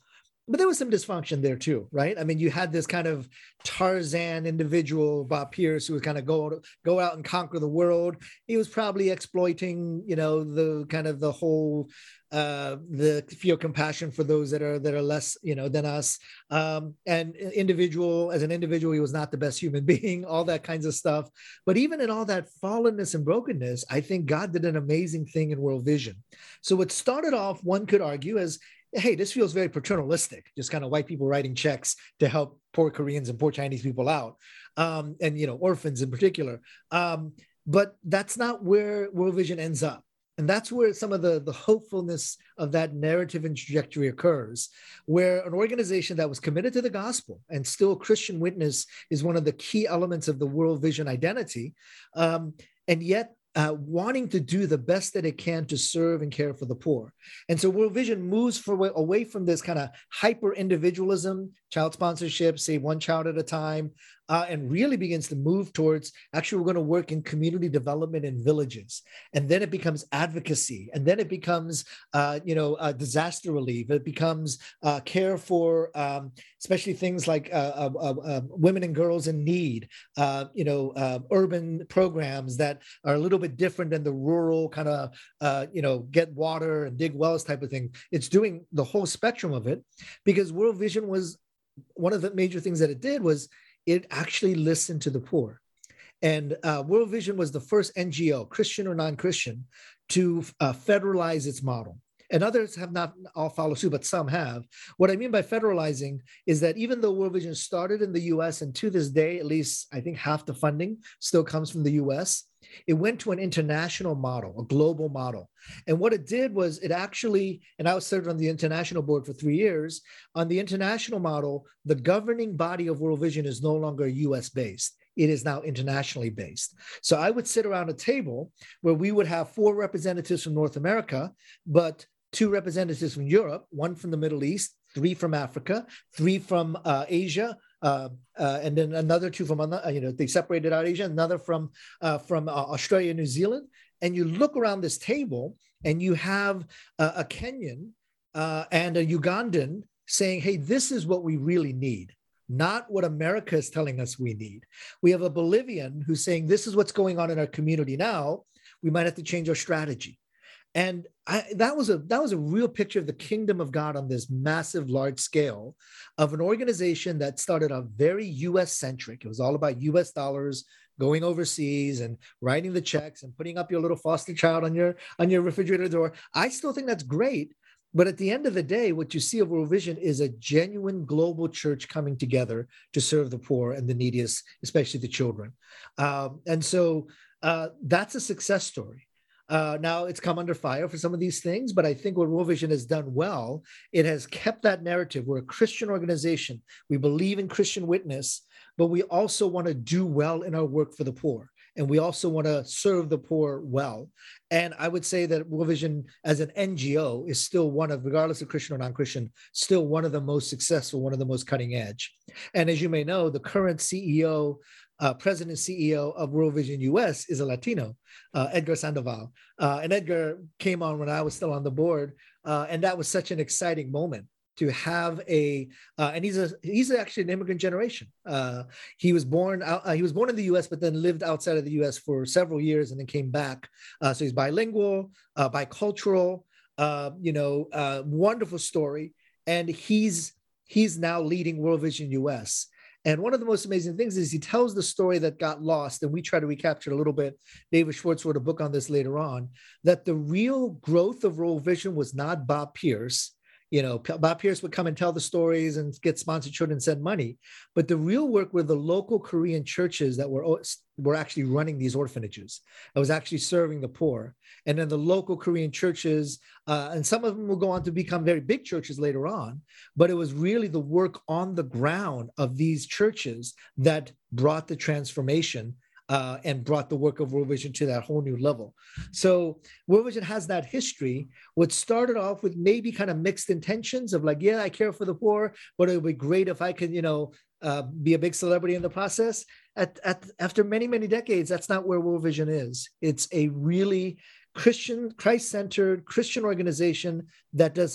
but there was some dysfunction there too, right? I mean, you had this kind of Tarzan individual, Bob Pierce, who was kind of go go out and conquer the world. He was probably exploiting, you know, the kind of the whole uh, the feel compassion for those that are that are less, you know, than us. Um, and individual as an individual, he was not the best human being. All that kinds of stuff. But even in all that fallenness and brokenness, I think God did an amazing thing in World Vision. So it started off, one could argue, as hey, this feels very paternalistic, just kind of white people writing checks to help poor Koreans and poor Chinese people out, um, and, you know, orphans in particular. Um, but that's not where World Vision ends up. And that's where some of the, the hopefulness of that narrative and trajectory occurs, where an organization that was committed to the gospel and still Christian witness is one of the key elements of the World Vision identity, um, and yet Uh, wanting to do the best that it can to serve and care for the poor. And so World Vision moves for, away from this kind of hyper individualism, child sponsorship, save one child at a time, uh, and really begins to move towards actually we're going to work in community development in villages. And then it becomes advocacy. And then it becomes, uh, you know, uh, disaster relief. It becomes uh, care for um, especially things like uh, uh, uh, uh, women and girls in need, uh, you know, uh, urban programs that are a little bit different than the rural kind of, uh, you know, get water and dig wells type of thing. It's doing the whole spectrum of it, because World Vision was, one of the major things that it did was it actually listened to the poor. And uh, World Vision was the first N G O, Christian or non-Christian, to uh, federalize its model. And others have not all followed suit, but some have. What I mean by federalizing is that even though World Vision started in the U S, and to this day, at least I think half the funding still comes from the U S, it went to an international model, a global model. And what it did was it actually, and I was served on the international board for three years, on the international model, the governing body of World Vision is no longer U S based. It is now internationally based. So I would sit around a table where we would have four representatives from North America, but two representatives from Europe, one from the Middle East, three from Africa, three from uh, Asia, uh, uh, and then another two from, uh, you know, they separated out Asia, another from, uh, from uh, Australia, New Zealand. And you look around this table and you have uh, a Kenyan uh, and a Ugandan saying, hey, this is what we really need, not what America is telling us we need. We have a Bolivian who's saying, this is what's going on in our community now. We might have to change our strategy. And I, that was a that was a real picture of the kingdom of God on this massive, large scale of an organization that started out very U S centric. It was all about U S dollars, going overseas and writing the checks and putting up your little foster child on your on your refrigerator door. I still think that's great. But at the end of the day, what you see of World Vision is a genuine global church coming together to serve the poor and the neediest, especially the children. Um, and so uh, that's a success story. Uh, now it's come under fire for some of these things, but I think what World Vision has done well, it has kept that narrative. We're a Christian organization. We believe in Christian witness, but we also want to do well in our work for the poor. And we also want to serve the poor well. And I would say that World Vision as an N G O is still one of, regardless of Christian or non-Christian, still one of the most successful, one of the most cutting edge. And as you may know, the current C E O, uh, president C E O of World Vision U S is a Latino, uh, Edgar Sandoval. Uh, and Edgar came on when I was still on the board. Uh, and that was such an exciting moment to have a, uh, and he's a he's actually an immigrant generation. Uh, he was born out, uh, he was born in the U S, but then lived outside of the U S for several years and then came back. Uh, so he's bilingual, uh, bicultural, uh, you know, uh, wonderful story. And he's he's now leading World Vision U S. And one of the most amazing things is he tells the story that got lost, and we try to recapture it a little bit. David Schwartz wrote a book on this later on, that the real growth of World Vision was not Bob Pierce. You know, Bob Pierce would come and tell the stories and get sponsored children and send money. But the real work were the local Korean churches that were, were actually running these orphanages. It was actually serving the poor. And then the local Korean churches, uh, and some of them will go on to become very big churches later on. But it was really the work on the ground of these churches that brought the transformation Uh, and brought the work of World Vision to that whole new level. So World Vision has that history, which started off with maybe kind of mixed intentions of like, yeah, I care for the poor, but it would be great if I could, you know, uh, be a big celebrity in the process. At, at, after many, many decades, that's not where World Vision is. It's a really Christian, Christ-centered Christian organization that does this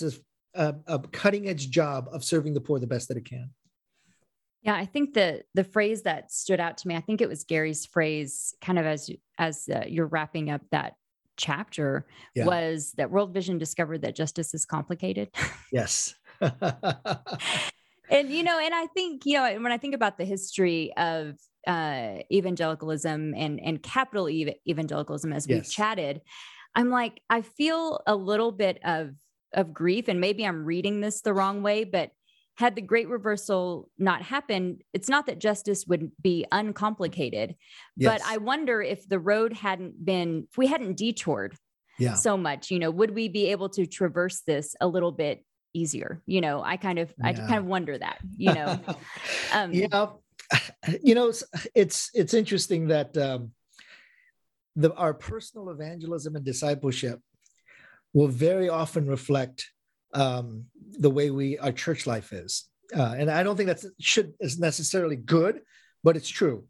a, a cutting edge job of serving the poor the best that it can. Yeah, I think the the phrase that stood out to me, I think it was Gary's phrase, kind of as as uh, you're wrapping up that chapter, Yeah. was that World Vision discovered that justice is complicated. Yes. And, you know, and I think, you know, when I think about the history of uh, evangelicalism and, and capital ev- evangelicalism, as we've Yes. chatted, I'm like, I feel a little bit of, of grief, and maybe I'm reading this the wrong way, but had the Great Reversal not happened, it's not that justice would be uncomplicated, Yes. but I wonder if the road hadn't been, if we hadn't detoured Yeah. so much, you know, would we be able to traverse this a little bit easier? You know, I kind of, I Yeah. kind of wonder that, you know. Um, Yeah. You know, it's, it's, it's interesting that um, the, our personal evangelism and discipleship will very often reflect um, the way we, our church life is. Uh, and I don't think that's should is necessarily good, but it's true.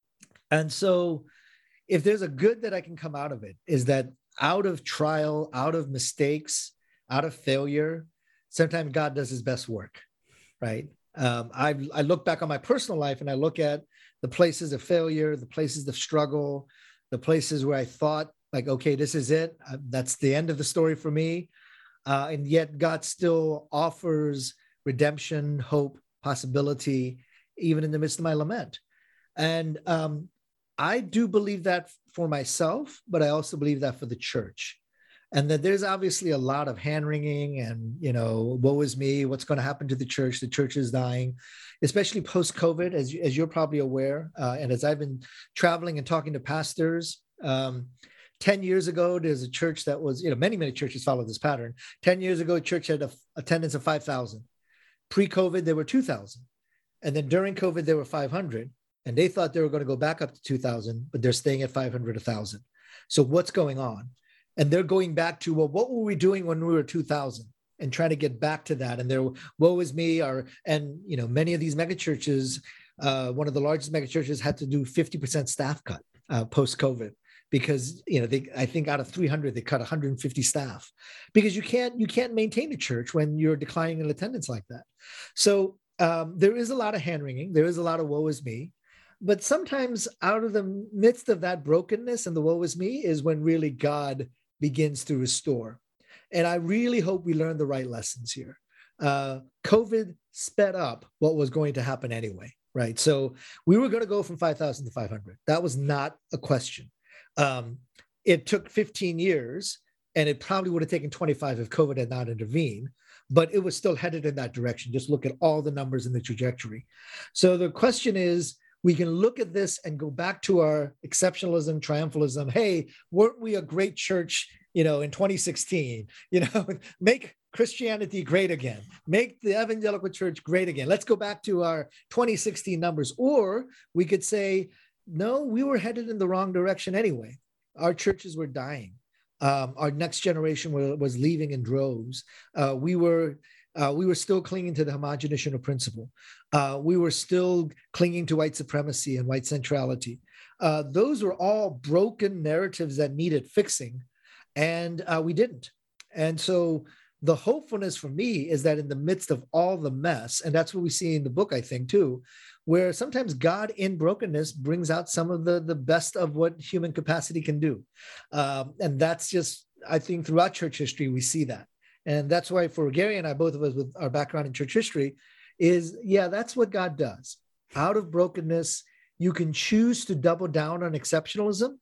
And so if there's a good that I can come out of it, is that out of trial, out of mistakes, out of failure, sometimes God does his best work, right? Um, I, I look back on my personal life and I look at the places of failure, the places of struggle, the places where I thought like, okay, this is it. Uh, that's the end of the story for me. Uh, and yet God still offers redemption, hope, possibility, even in the midst of my lament. And um, I do believe that for myself, but I also believe that for the church. And that there's obviously a lot of hand-wringing and, you know, woe is me, what's going to happen to the church? The church is dying, especially post-COVID, as, as you're probably aware. Uh, and as I've been traveling and talking to pastors, um, ten years ago, there's a church that was, you know, many, many churches follow this pattern. ten years ago, a church had a attendance of five thousand. Pre-COVID, there were two thousand. And then during COVID, there were five hundred. And they thought they were going to go back up to two thousand, but they're staying at five hundred, one thousand. So what's going on? And they're going back to, well, what were we doing when we were two thousand? And trying to get back to that. And there, woe is me, or, and, you know, many of these megachurches, uh, one of the largest megachurches had to do fifty percent staff cut uh, post-COVID. Because, you know, they, I think out of three hundred, they cut one hundred fifty staff, because you can't, you can't maintain a church when you're declining in attendance like that. So um, there is a lot of hand-wringing. There is a lot of woe is me. But sometimes out of the midst of that brokenness and the woe is me is when really God begins to restore. And I really hope we learn the right lessons here. Uh, COVID sped up what was going to happen anyway, right? So we were going to go from five thousand to five hundred. That was not a question. Um, it took fifteen years, and it probably would have taken twenty-five if COVID had not intervened, but it was still headed in that direction. Just look at all the numbers in the trajectory. So the question is, we can look at this and go back to our exceptionalism, triumphalism. Hey, weren't we a great church, you know, in twenty sixteen? You know, make Christianity great again. Make the evangelical church great again. Let's go back to our twenty sixteen numbers. Or we could say, no, we were headed in the wrong direction anyway. Our churches were dying. Um, our next generation were, was leaving in droves. Uh, we were uh, we were still clinging to the homogenization principle. Uh, we were still clinging to white supremacy and white centrality. Uh, those were all broken narratives that needed fixing, and uh, we didn't. And so the hopefulness for me is that in the midst of all the mess, and that's what we see in the book, I think, too, where sometimes God in brokenness brings out some of the, the best of what human capacity can do. Um, and that's just, I think throughout church history, we see that. And that's why for Gary and I, both of us with our background in church history, is, yeah, that's what God does. Out of brokenness, you can choose to double down on exceptionalism,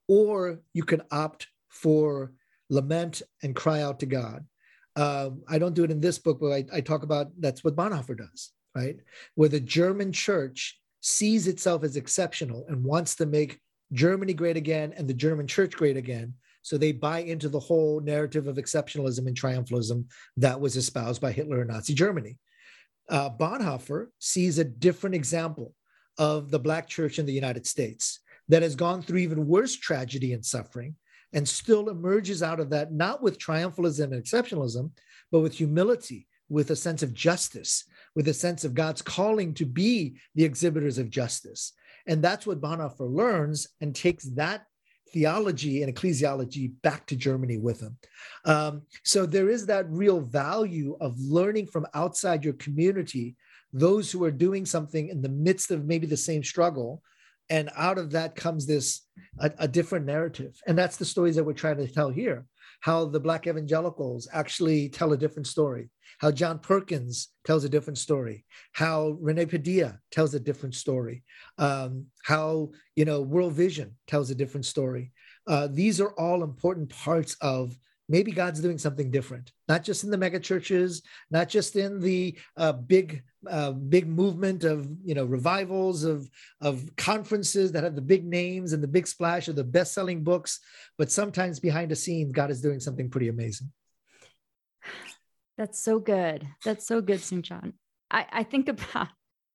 or you can opt for lament and cry out to God. Um, I don't do it in this book, but I, I talk about that's what Bonhoeffer does, right? Where the German church sees itself as exceptional and wants to make Germany great again and the German church great again. So they buy into the whole narrative of exceptionalism and triumphalism that was espoused by Hitler and Nazi Germany. Uh, Bonhoeffer sees a different example of the Black church in the United States that has gone through even worse tragedy and suffering, and still emerges out of that, not with triumphalism and exceptionalism, but with humility, with a sense of justice, with a sense of God's calling to be the exhibitors of justice. And that's what Bonhoeffer learns and takes that theology and ecclesiology back to Germany with him. Um, so there is that real value of learning from outside your community, those who are doing something in the midst of maybe the same struggle. And out of that comes this, a, a different narrative. And that's the stories that we're trying to tell here, how the Black evangelicals actually tell a different story, how John Perkins tells a different story, how Rene Padilla tells a different story, um, how, you know, World Vision tells a different story. Uh, these are all important parts of maybe God's doing something different, not just in the mega churches, not just in the uh, big, uh, big movement of, you know, revivals of, of conferences that have the big names and the big splash of the best-selling books, but sometimes behind the scenes, God is doing something pretty amazing. That's so good. That's so good, Saint John. I, I think about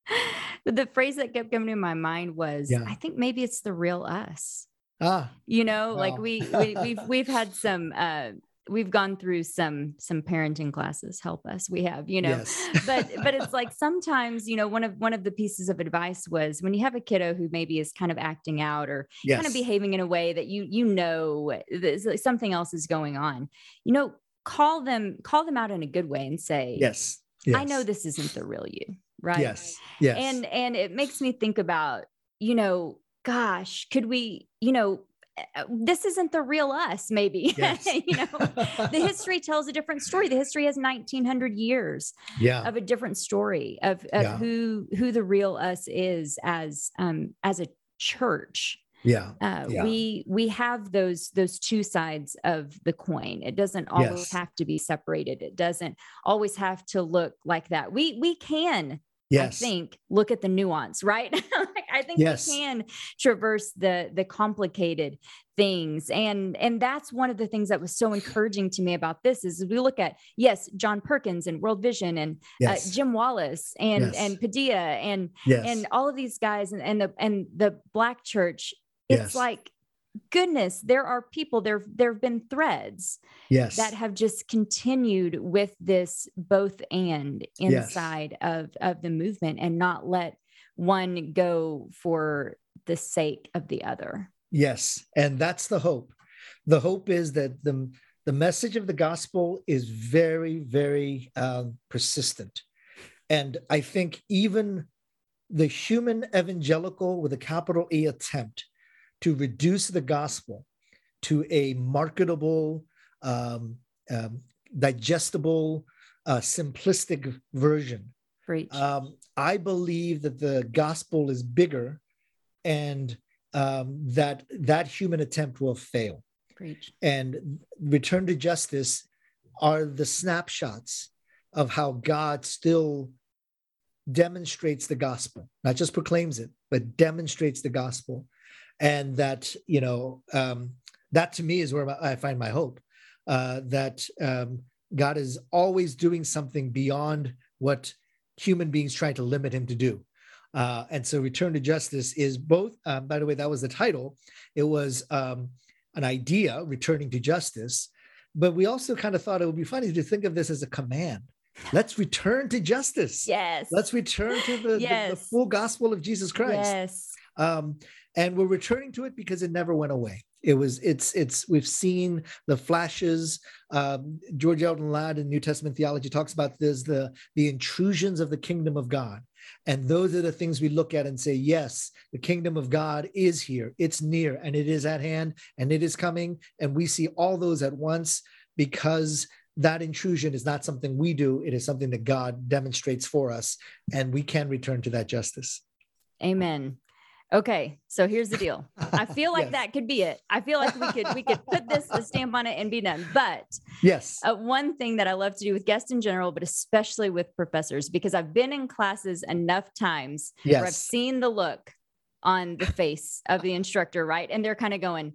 the phrase that kept coming to my mind was, yeah. I think maybe it's the real us. Ah, you know, wow. like we, we we've we've had some uh we've gone through some some parenting classes. Help us. We have, you know, yes. but but it's like sometimes, you know, one of one of the pieces of advice was when you have a kiddo who maybe is kind of acting out or yes. kind of behaving in a way that you you know something else is going on, you know, call them call them out in a good way and say, yes, yes. I know this isn't the real you, right? Yes, yes. And and it makes me think about, you know, gosh, could we, you know, this isn't the real us, maybe. Yes. You know, the history tells a different story. The history has nineteen hundred years yeah. of a different story of, of yeah. who who the real us is as um as a church. Yeah. Uh, yeah. We we have those those two sides of the coin. It doesn't always yes. have to be separated. It doesn't always have to look like that. We we can. Yes. I think look at the nuance, right? Like, I think yes. we can traverse the the complicated things, and and that's one of the things that was so encouraging to me about this is we look at yes, John Perkins and World Vision and yes. uh, Jim Wallace and yes. and Padilla and yes. and all of these guys and, and the and the Black church. It's yes. like, goodness, there are people there. There have been threads yes. that have just continued with this both and inside yes. of, of the movement and not let one go for the sake of the other. Yes. And that's the hope. The hope is that the, the message of the gospel is very, very um, persistent. And I think even the human evangelical with a capital E attempt to reduce the gospel to a marketable, um, um, digestible, uh, simplistic version. Um, I believe that the gospel is bigger and um, that that human attempt will fail. Preach. And return to justice are the snapshots of how God still demonstrates the gospel, not just proclaims it, but demonstrates the gospel. And that, you know, um, that to me is where I find my hope, uh, that um, God is always doing something beyond what human beings try to limit him to do. Uh, and so Return to Justice is both, um, by the way, that was the title. It was um, an idea, returning to justice, but we also kind of thought it would be funny to think of this as a command. Let's return to justice. Yes. Let's return to the, yes. the, the full gospel of Jesus Christ. Yes. Um, and we're returning to it because it never went away. It was, it's, it's, we've seen the flashes. Um, George Eldon Ladd in New Testament theology talks about this, the, the intrusions of the kingdom of God. And those are the things we look at and say, yes, the kingdom of God is here. It's near and it is at hand and it is coming. And we see all those at once because that intrusion is not something we do. It is something that God demonstrates for us, and we can return to that justice. Amen. Okay, so here's the deal. I feel like yes. that could be it. I feel like we could we could put this a stamp on it and be done. But yes, uh, one thing that I love to do with guests in general, but especially with professors, because I've been in classes enough times yes. where I've seen the look on the face of the instructor, right? And they're kind of going,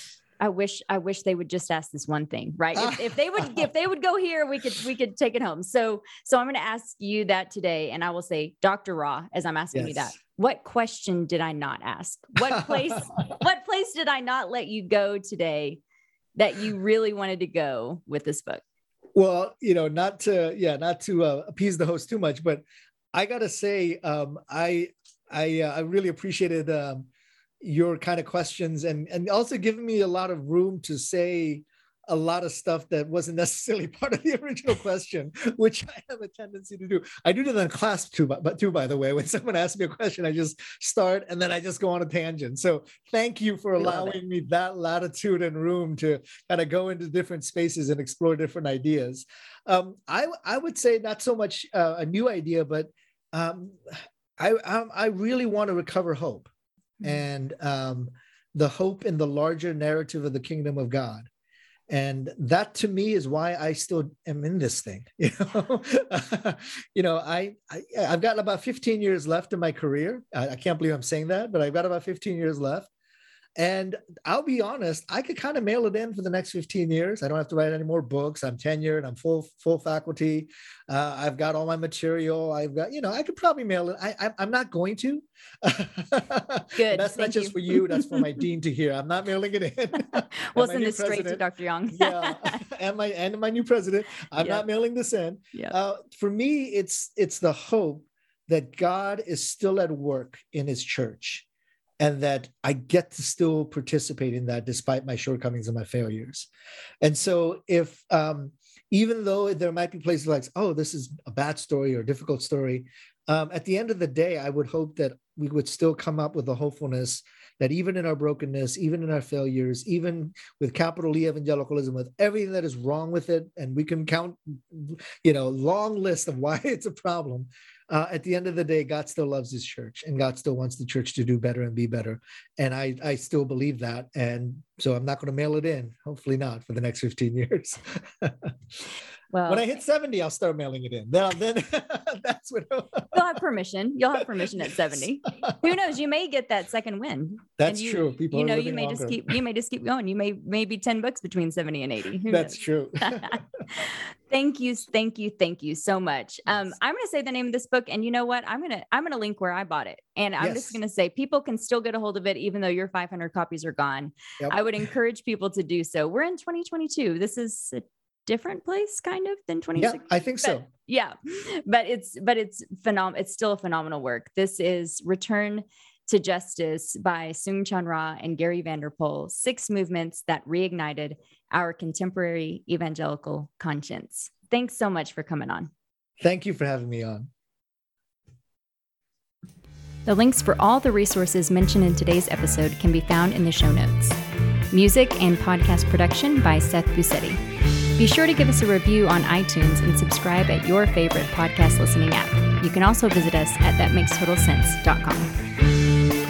I wish, I wish they would just ask this one thing, right? If, if they would, if they would go here, we could, we could take it home. So, so I'm going to ask you that today, and I will say, Doctor Ra, as I'm asking yes. you that, what question did I not ask? What place, what place did I not let you go today that you really wanted to go with this book? Well, you know, not to, yeah, not to uh, appease the host too much, but I got to say, um, I, I, uh, I really appreciated, um, your kind of questions, and, and also giving me a lot of room to say a lot of stuff that wasn't necessarily part of the original question, which I have a tendency to do. I do that in class too, but too, by the way, when someone asks me a question, I just start and then I just go on a tangent. So thank you for allowing me that latitude and room to kind of go into different spaces and explore different ideas. Um, I, I would say not so much uh, a new idea, but um, I, I, I really want to recover hope, mm-hmm. and um, the hope in the larger narrative of the kingdom of God. And that to me is why I still am in this thing. You know, you know, I, I I've got about fifteen years left in my career. I, I can't believe I'm saying that, but I've got about fifteen years left. And I'll be honest, I could kind of mail it in for the next fifteen years. I don't have to write any more books. I'm tenured. I'm full full faculty. Uh, I've got all my material. I've got, you know, I could probably mail it. I, I, I'm not going to. Good. That's not just you. for you. That's for my dean to hear. I'm not mailing it in. We'll send this straight to Doctor Young. yeah, and my and my new president. I'm yep. not mailing this in. Yep. Uh, for me, it's it's the hope that God is still at work in His church, and that I get to still participate in that despite my shortcomings and my failures. And so if, um, even though there might be places like, oh, this is a bad story or a difficult story, um, at the end of the day, I would hope that we would still come up with the hopefulness that even in our brokenness, even in our failures, even with capital E evangelicalism, with everything that is wrong with it, and we can count, you know, long list of why it's a problem, Uh, at the end of the day, God still loves His church, and God still wants the church to do better and be better. And I, I still believe that. And so I'm not going to mail it in. Hopefully not for the next fifteen years. Well, when I hit seventy, I'll start mailing it in. Then, then that's when you'll have permission. You'll have permission at seventy. Who knows? You may get that second win. That's you, true. People, you know, are you may longer. just keep. You may just keep going. You may maybe ten books between seventy and eighty. Who that's knows? True. Thank you, thank you, thank you so much. Um, I'm going to say the name of this book, and you know what? I'm going to I'm going to link where I bought it, and I'm yes. just going to say people can still get a hold of it, even though your five hundred copies are gone. Yep. I would encourage people to do so. We're in twenty twenty-two. This is a different place, kind of, than twenty sixteen. Yeah, I think so. But, yeah, but it's but it's phenom. It's still a phenomenal work. This is Return to Justice by Soong-Chan Rah and Gary Vanderpool, Six Movements That Reignited Our Contemporary Evangelical Conscience. Thanks so much for coming on. Thank you for having me on. The links for all the resources mentioned in today's episode can be found in the show notes. Music and podcast production by Seth Busetti. Be sure to give us a review on iTunes and subscribe at your favorite podcast listening app. You can also visit us at that makes total sense dot com.